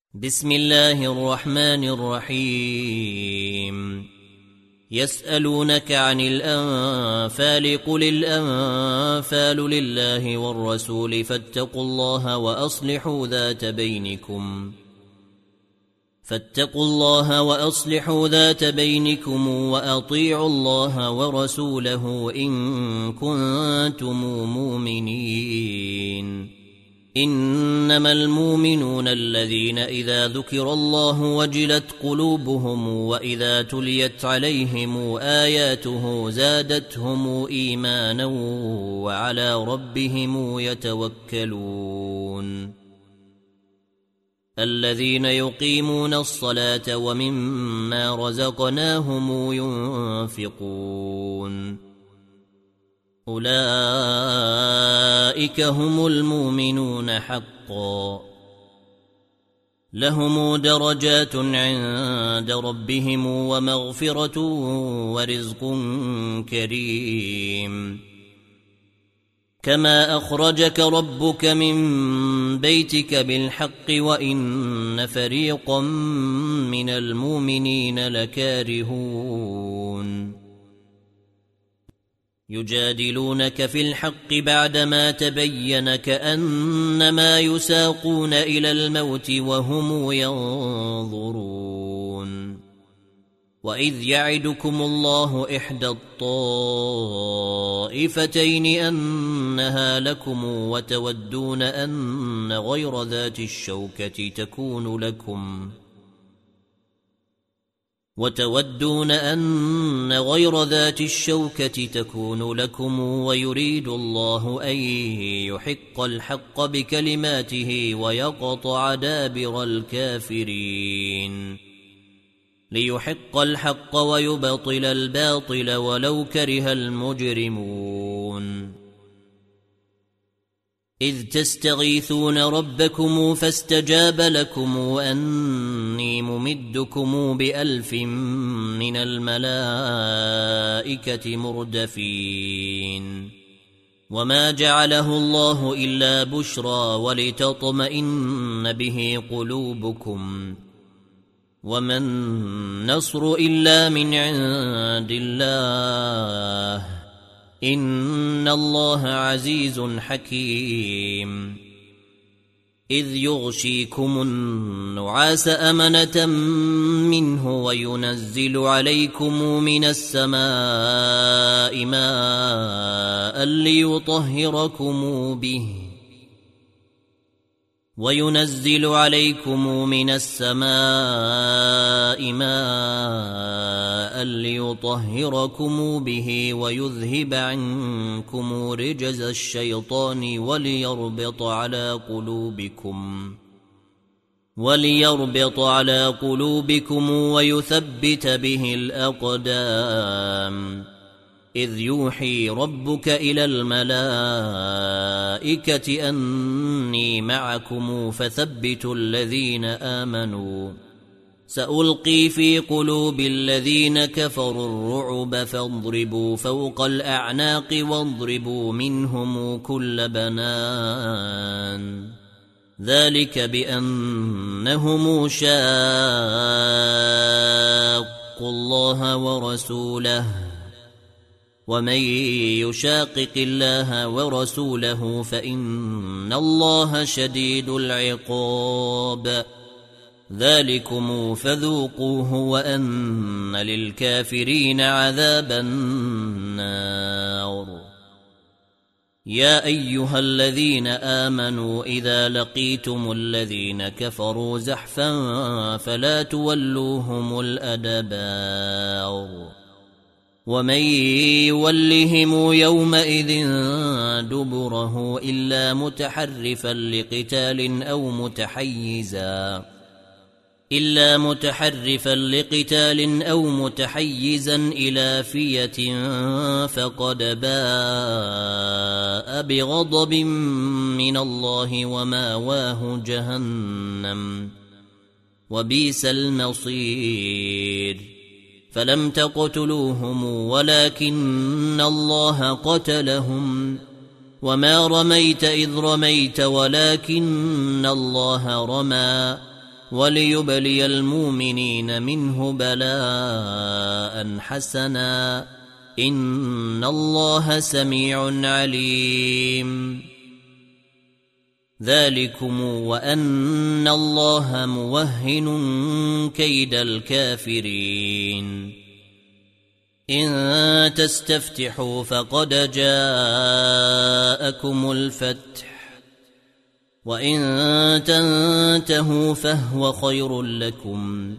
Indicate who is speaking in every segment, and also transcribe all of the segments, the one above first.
Speaker 1: بسم الله الرحمن الرحيم يسألونك عن الأنفال قل الأنفال لله والرسول فاتقوا الله وأصلحوا ذات بينكم وأطيعوا الله ورسوله إن كنتم مؤمنين إنما المؤمنون الذين إذا ذكر الله وجلت قلوبهم وإذا تليت عليهم آياته زادتهم إيمانا وعلى ربهم يتوكلون الذين يقيمون الصلاة ومما رزقناهم ينفقون أولئك هم المؤمنون حقا لهم درجات عند ربهم ومغفرة ورزق كريم كما أخرجك ربك من بيتك بالحق وإن فريقا من المؤمنين لكارهون يجادلونك في الحق بعدما تبين كأنما يساقون إلى الموت وهم ينظرون وإذ يعدكم الله إحدى الطائفتين أنها لكم وتودون أن غير ذات الشوكة تكون لكم ويريد الله أن يحق الحق بكلماته ويقطع دابر الكافرين ليحق الحق ويبطل الباطل ولو كره المجرمون إذ تستغيثون ربكم فاستجاب لكم أني ممدكم ب1000 من الملائكة مردفين وما جعله الله إلا بشرى ولتطمئن به قلوبكم وما النصر إلا من عند الله إن الله عزيز حكيم إذ يغشيكم النعاس أمنة منه وينزل عليكم من السماء ماء ليطهركم به ويذهب عنكم رجز الشيطان وليربط على قلوبكم ويثبت به الأقدام إذ يوحي ربك إلى الملائكة أني معكم فثبتوا الذين آمنوا سألقي في قلوب الذين كفروا الرعب فاضربوا فوق الأعناق واضربوا منهم كل بنان ذلك بأنهم شاقوا الله ورسوله ومن يشاقق الله ورسوله فإن الله شديد العقاب ذلكم فذوقوه وأن للكافرين عذاب النار يا أيها الذين آمنوا إذا لقيتم الذين كفروا زحفا فلا تولوهم الأدبار ومن يولهم يومئذ دبره إلا متحرفا لقتال أو متحيزا إلى فئة فقد باء بغضب من الله وماواه جهنم وبئس المصير فلم تقتلوهم ولكن الله قتلهم وما رميت إذ رميت ولكن الله رمى وليبلي المؤمنين منه بلاء حسنا إن الله سميع عليم. ذلكم وأن الله موهن كيد الكافرين. إن تستفتحوا فقد جاءكم الفتح وإن تنتهوا فهو خير لكم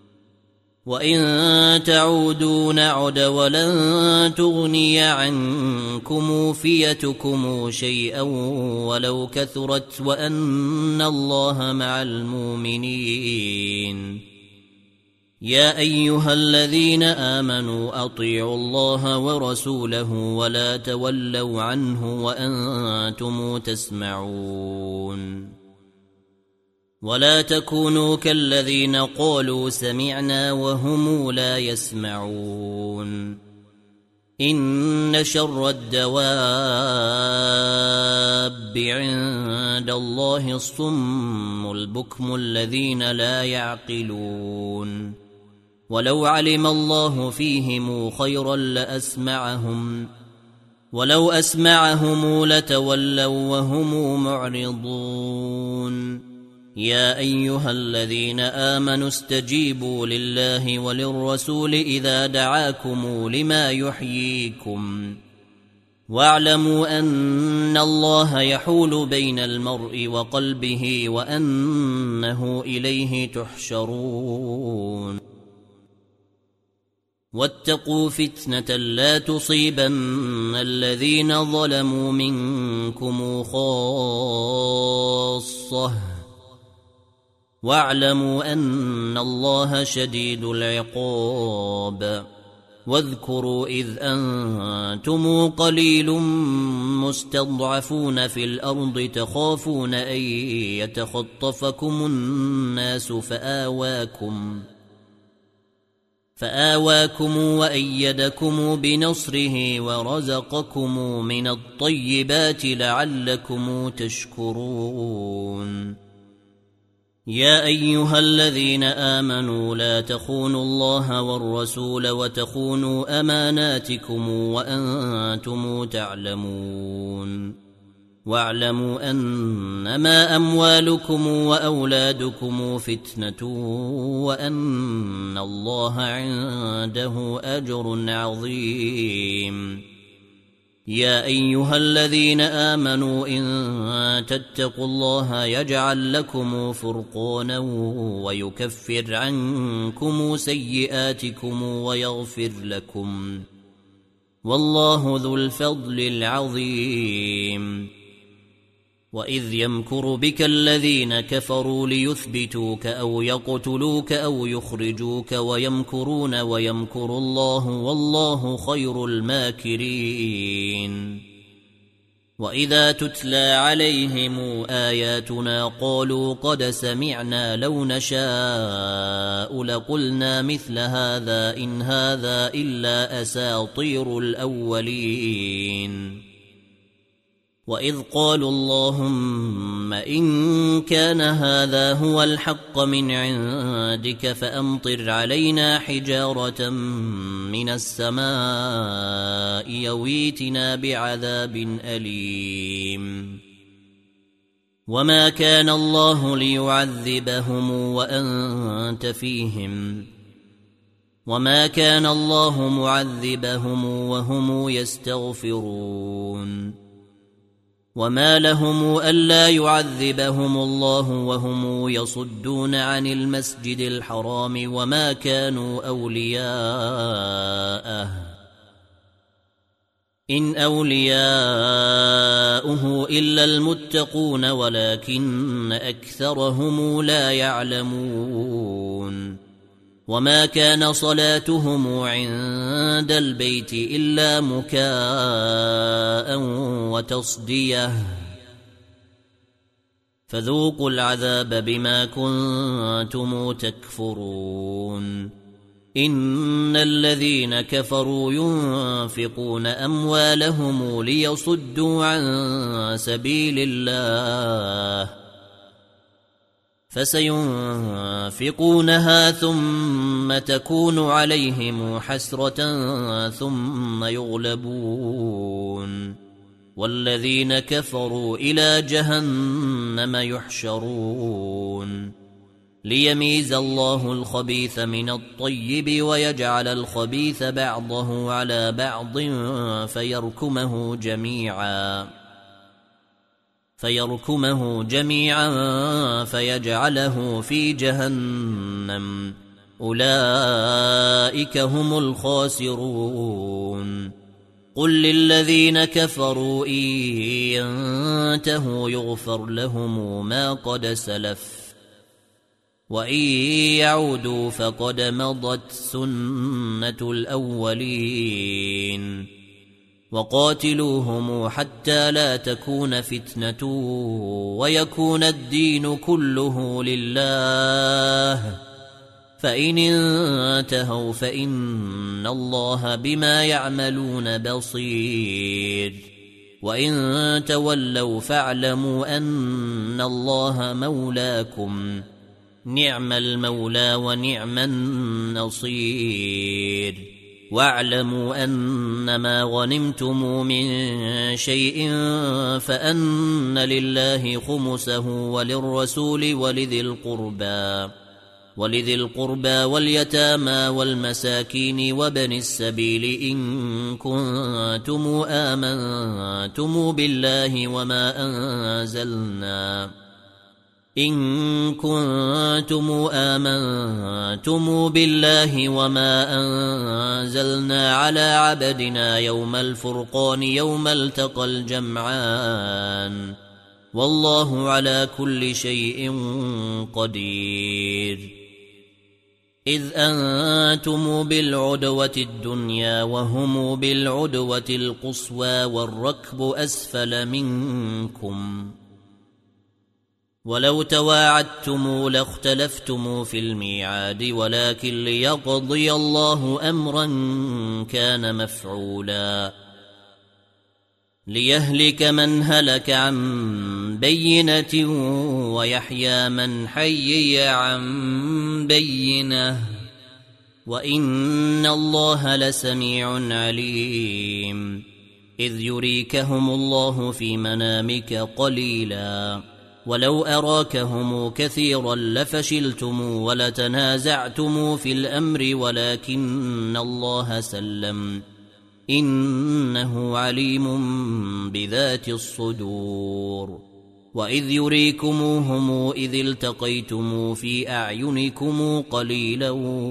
Speaker 1: وإن تعودوا نعد ولن تغني عنكم فيتكم شيئا ولو كثرت وأن الله مع المؤمنين. يا أيها الذين آمنوا أطيعوا الله ورسوله ولا تولوا عنه وأنتم تسمعون. ولا تكونوا كالذين قالوا سمعنا وهم لا يسمعون. إن شر الدواب عند الله الصم البكم الذين لا يعقلون. ولو علم الله فيهم خيرا لأسمعهم ولو أسمعهم لتولوا وهم معرضون. يا أيها الذين آمنوا استجيبوا لله وللرسول إذا دعاكم لما يحييكم واعلموا أن الله يحول بين المرء وقلبه وأنه إليه تحشرون. واتقوا فتنة لا تصيبن الذين ظلموا منكم خاصة واعلموا أن الله شديد العقاب. واذكروا إذ أنتم قليل مستضعفون في الأرض تخافون أن يتخطفكم الناس فآواكم وأيدكم بنصره ورزقكم من الطيبات لعلكم تشكرون. يا أيها الذين آمنوا لا تخونوا الله والرسول وتخونوا أماناتكم وأنتم تعلمون. واعلموا أنما أموالكم وأولادكم فتنة وأن الله عنده أجر عظيم. يا أيها الذين آمنوا إن تتقوا الله يجعل لكم فرقانا ويكفر عنكم سيئاتكم ويغفر لكم والله ذو الفضل العظيم. وإذ يمكر بك الذين كفروا ليثبتوك أو يقتلوك أو يخرجوك ويمكرون ويمكر الله والله خير الماكرين. وإذا تتلى عليهم آياتنا قالوا قد سمعنا لو نشاء لقلنا مثل هذا إن هذا إلا أساطير الأولين. وإذ قالوا اللهم إن كان هذا هو الحق من عندك فأمطر علينا حجارة من السماء يويتنا بعذاب أليم. وما كان الله ليعذبهم وأنت فيهم وما كان الله معذبهم وهم يستغفرون. وما لهم ألا يعذبهم الله وهم يصدون عن المسجد الحرام وما كانوا أولياءه إن أولياؤه إلا المتقون ولكن أكثرهم لا يعلمون. وما كان صلاتهم عند البيت إلا مكاء وتصدية فذوقوا العذاب بما كنتم تكفرون. إن الذين كفروا ينفقون أموالهم ليصدوا عن سبيل الله فسينفقونها ثم تكون عليهم حسرة ثم يغلبون والذين كفروا إلى جهنم يحشرون ليميز الله الخبيث من الطيب ويجعل الخبيث بعضه على بعض فيركمه جميعا فيجعله في جهنم أولئك هم الخاسرون قل للذين كفروا إن ينتهوا يغفر لهم ما قد سلف وإن يعودوا فقد مضت سنة الأولين وقاتلوهم حتى لا تكون فتنة ويكون الدين كله لله فإن انتهوا فإن الله بما يعملون بصير وإن تولوا فاعلموا أن الله مولاكم نعم المولى ونعم النصير واعلموا أنما غنمتم من شيء فأن لله خمسه وللرسول ولذي القربى واليتامى والمساكين وابن السبيل إن كنتم آمنتم بالله وما أنزلنا على عبدنا يوم الفرقان يوم التقى الجمعان والله على كل شيء قدير إذ أنتم بالعدوة الدنيا وهم بالعدوة القصوى والركب أسفل منكم ولو تواعدتم لاختلفتم في الميعاد ولكن ليقضي الله أمرا كان مفعولا ليهلك من هلك عن بينة ويحيى من حيي عن بينة وإن الله لسميع عليم إذ يريكهم الله في منامك قليلا ولو أراكهم كثيرا لفشلتم ولتنازعتم في الأمر ولكن الله سلم إنه عليم بذات الصدور وإذ يريكموهم إذ التقيتم في أعينكم قليلا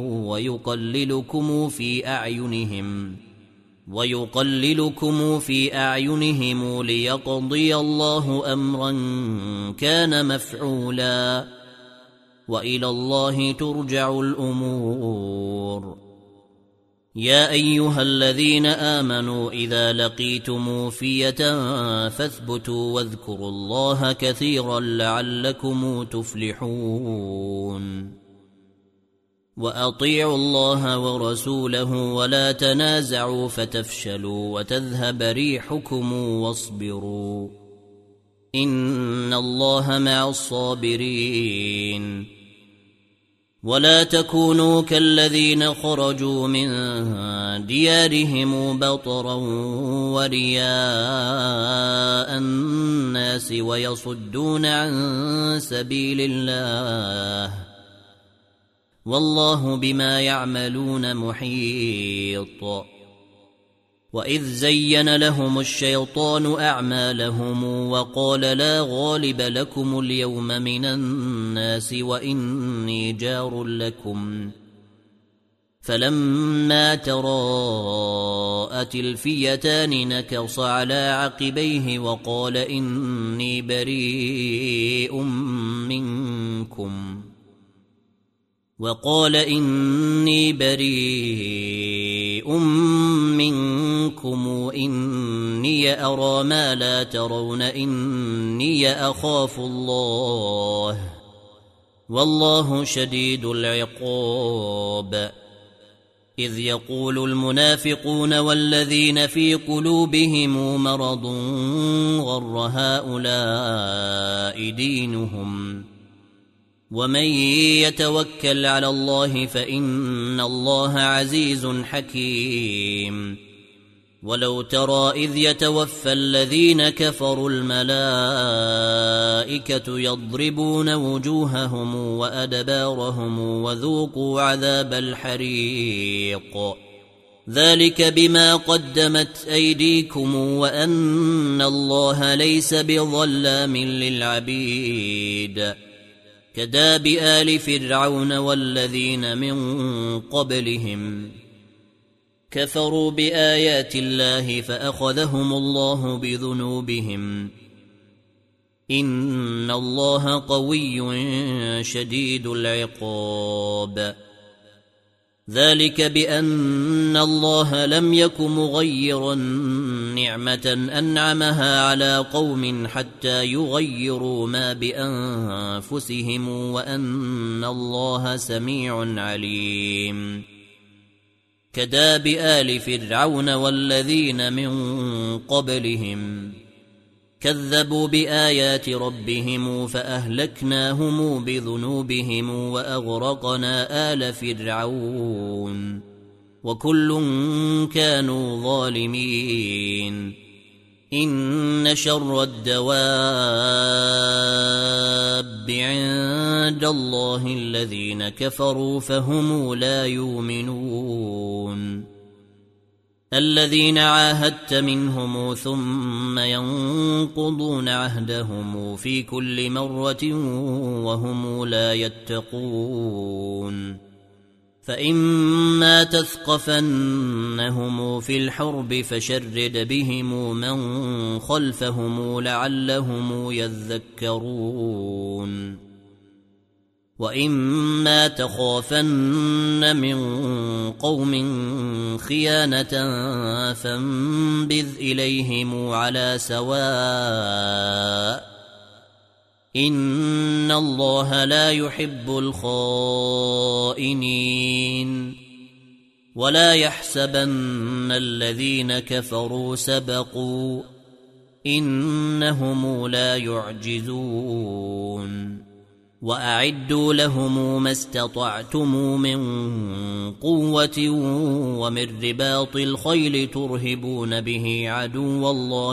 Speaker 1: ويقللكم في أعينهم ليقضي الله أمرا كان مفعولا وإلى الله ترجع الأمور يا أيها الذين آمنوا إذا لقيتم فئة فاثبتوا واذكروا الله كثيرا لعلكم تفلحون وأطيعوا الله ورسوله ولا تنازعوا فتفشلوا وتذهب ريحكم واصبروا إن الله مع الصابرين ولا تكونوا كالذين خرجوا من ديارهم بطرا ورياء الناس ويصدون عن سبيل الله والله بما يعملون محيط وإذ زين لهم الشيطان أعمالهم وقال لا غالب لكم اليوم من الناس وإني جار لكم فلما تراءت الفئتان نكص على عقبيه وقال إني بريء منكم إني أرى ما لا ترون إني أخاف الله والله شديد العقاب إذ يقول المنافقون والذين في قلوبهم مرض غر هؤلاء دينهم ومن يتوكل على الله فإن الله عزيز حكيم. ولو ترى إذ يتوفى الذين كفروا الملائكة يضربون وجوههم وأدبارهم وذوقوا عذاب الحريق ذلك بما قدمت أيديكم وأن الله ليس بظلام للعبيد. كداب آل فرعون والذين من قبلهم كفروا بآيات الله فأخذهم الله بذنوبهم إن الله قوي شديد العقاب. ذلك بأن الله لم يك مغيرا نعمة أنعمها على قوم حتى يغيروا ما بأنفسهم وأن الله سميع عليم. كداب آل فرعون والذين من قبلهم كذبوا بآيات ربهم فأهلكناهم بذنوبهم وأغرقنا آل فرعون وكل كانوا ظالمين. إن شر الدواب عند الله الذين كفروا فهم لا يؤمنون. الذين عاهدت منهم ثم ينقضون عهدهم في كل مرة وهم لا يتقون. فإما تثقفنهم في الحرب فشرد بهم من خلفهم لعلهم يذكرون. وإما تخافن من قوم خيانة فانبذ إليهم على سواء إن الله لا يحب الخائنين. ولا يحسبن الذين كفروا سبقوا إنهم لا يعجزون. وأعدوا لهم ما استطعتم من قوة ومن رباط الخيل ترهبون به عدو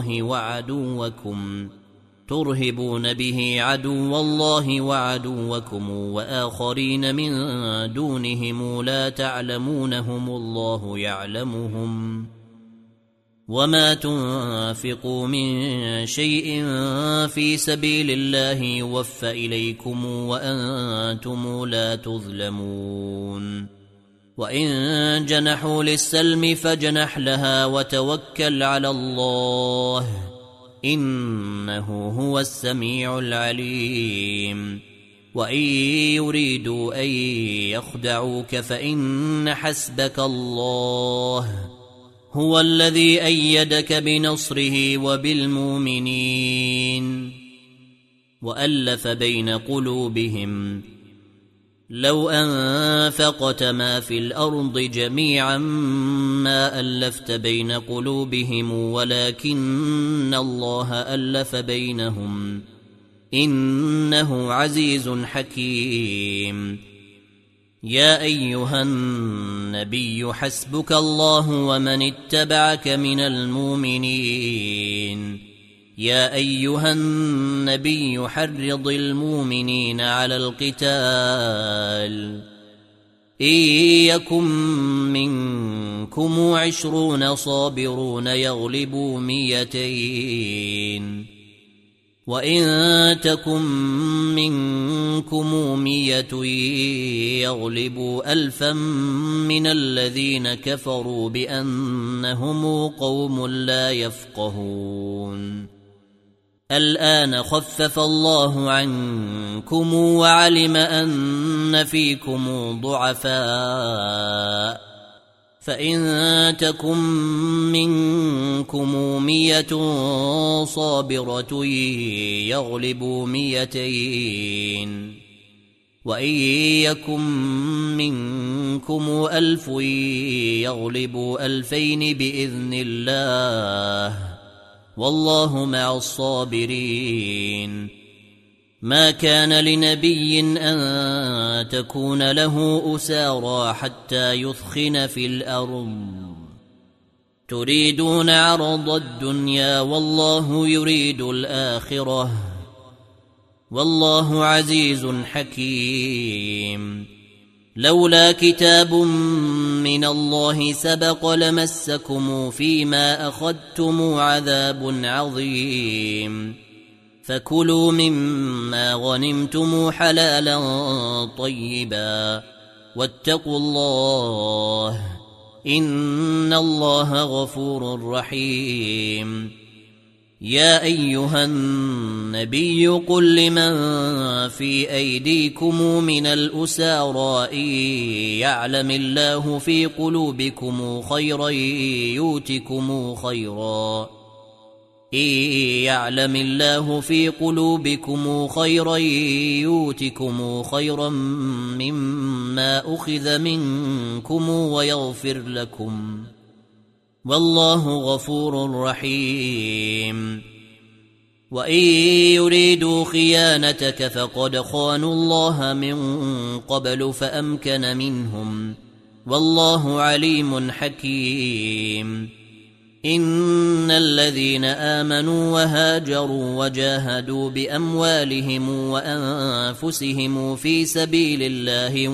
Speaker 1: الله وعدوكم وآخرين من دونهم لا تعلمونهم الله يعلمهم. وما تنفقوا من شيء في سبيل الله يوفى إليكم وأنتم لا تظلمون. وإن جنحوا للسلم فاجنح لها وتوكل على الله إنه هو السميع العليم. وإن يريدوا أن يخدعوك فإن حسبك الله هو الذي أيدك بنصره وبالمؤمنين وألف بين قلوبهم لو أنفقت ما في الأرض جميعا ما ألفت بين قلوبهم ولكن الله ألف بينهم إنه عزيز حكيم. يا أيها النبي حسبك الله ومن اتبعك من المؤمنين. يا أيها النبي حرض المؤمنين على القتال إن يكن منكم 20 صابرون يغلبوا 200 وإن تكن منكم 100 يغلبوا 1000 من الذين كفروا بأنهم قوم لا يفقهون. الآن خفف الله عنكم وعلم أن فيكم ضعفاء فإن تكن منكم 100 صابرة يغلبوا 200 وإن يكن منكم 1000 يغلبوا 2000 بإذن الله والله مع الصابرين. ما كان لنبي أن تكون له أسارى حتى يثخن في الأرض تريدون عرض الدنيا والله يريد الآخرة والله عزيز حكيم لولا كتاب من الله سبق لمسكم فيما أخذتم عذاب عظيم فكلوا مما غنمتم حلالا طيبا واتقوا الله إن الله غفور رحيم يا أيها النبي قل لمن في أيديكم من الأسارى إن يعلم الله في قلوبكم خيرا يؤتكم خيرا مما أخذ منكم ويغفر لكم والله غفور رحيم وإن يريدوا خيانتك فقد خانوا الله من قبل فأمكن منهم والله عليم حكيم إن الذين آمنوا وهاجروا وجاهدوا بأموالهم وأنفسهم في سبيل الله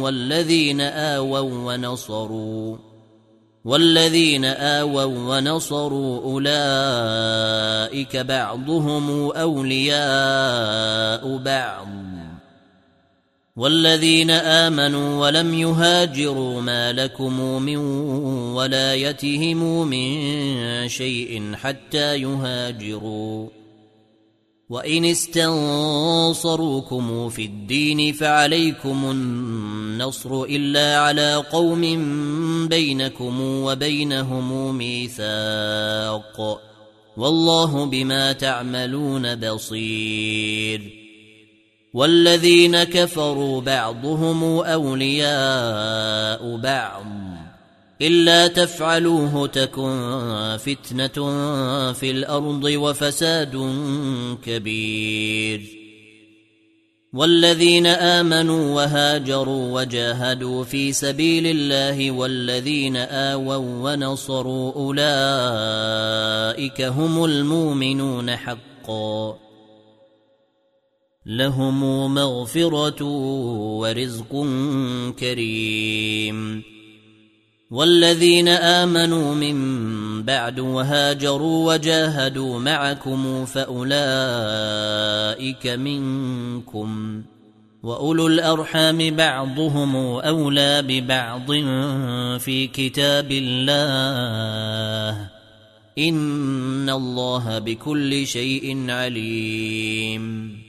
Speaker 1: والذين آووا ونصروا أولئك بعضهم أولياء بعض والذين آمنوا ولم يهاجروا ما لكم من ولايتهم من شيء حتى يهاجروا وإن استنصروكم في الدين فعليكم النصر إلا على قوم بينكم وبينهم ميثاق والله بما تعملون بصير والذين كفروا بعضهم أولياء بعض إلا تفعلوه تكن فتنة في الأرض وفساد كبير والذين آمنوا وهاجروا وجاهدوا في سبيل الله والذين آووا ونصروا أولئك هم المؤمنون حقا لهم مغفرة ورزق كريم والذين آمنوا من بعد وهاجروا وجاهدوا معكم فأولئك منكم وأولو الأرحام بعضهم أولى ببعض في كتاب الله إن الله بكل شيء عليم